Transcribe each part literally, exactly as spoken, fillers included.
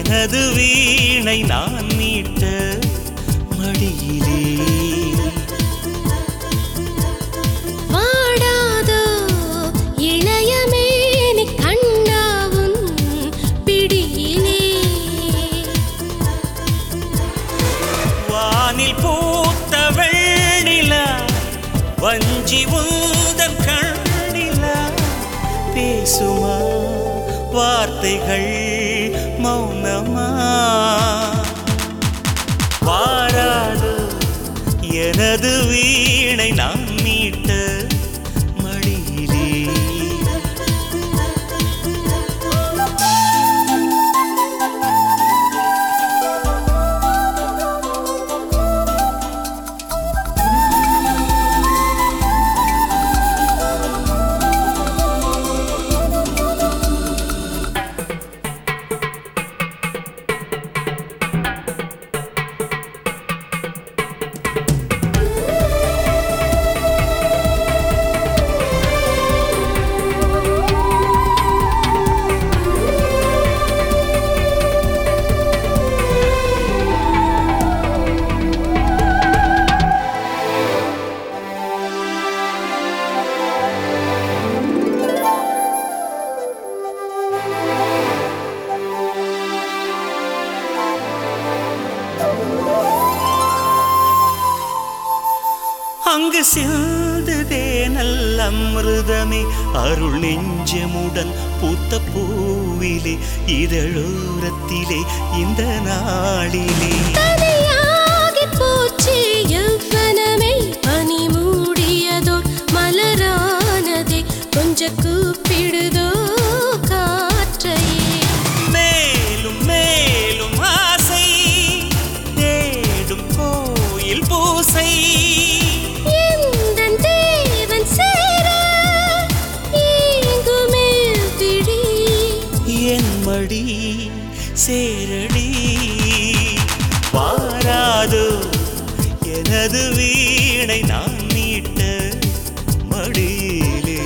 எனது வீணை நான் மீட்ட மடியிலே வாடாதோ இளையமேனி கண்ணாவும் பிடியிலே வானில் பூத்த வெண்ணிலா வஞ்சி உந்தன் கண்ணிலா பேசுமா வார்த்தைகள் மௌனமா வாராது எனது வீணை நான் மீட்ட மடியிலே அங்கு சிந்துதே நல்ல அமிர்தமே அருள் நெஞ்சமுடன் பூத்த பூவிலே இதழோரத்திலே இந்த நாளிலே தனியாகி போச்சு யௌவனமே பனி மூடியதோர் மலரானதே கொஞ்ச கூப்பிடுதோ காற்றையே மேலும் மேலும் ஆசை தேடும் கோயில் பூசை மடி சேரடி வாராதோ எனது வீணை நான் மீட்ட மடியிலே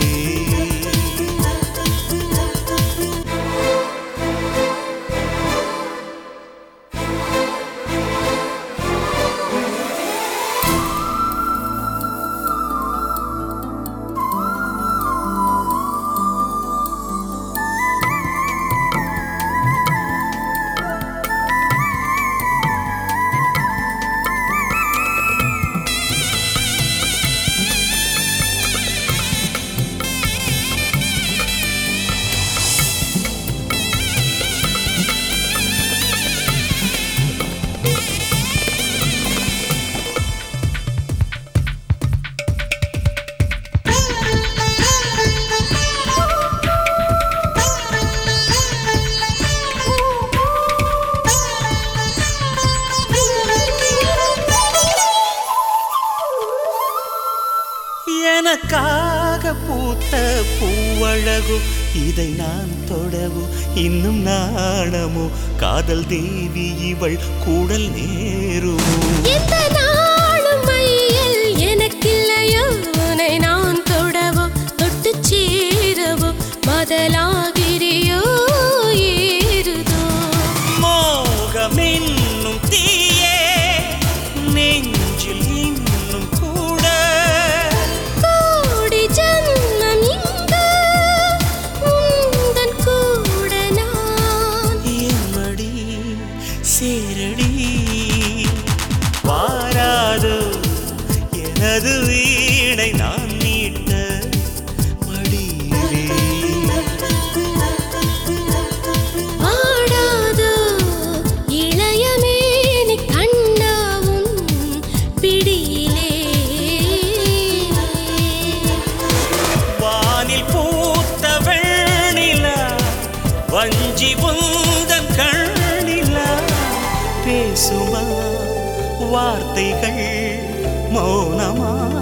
எனக்காக பூத்த பூவழகு இதை நான் தொடவு இன்னும் நாணமோ காதல் தேவி இவள் கூடல் நேருமோ எந்த நாளும் மையல் எனக்கில்லையோ உன்னை நான் தொடவோ தொட்டு சேரவோ மதலாகிறியோ ஏறுதோ மோகமென்னும் தீயே நெஞ்சில் இன்னும் கூட கோடி ஜன்மம் இங்கு உந்தன் கூட நான் எம்மடி சேரடி வாராதோ எனது வீணை நான் மீட்ட மடியிலே வாடாதோ இளையமேனி கண்ணாவும் பிடியிலே வானில் பூத்த வெண்ணிலா வஞ்சி உந்தன் கண்ணிலா பேசுமா வார்த்தைகள் மௌனமா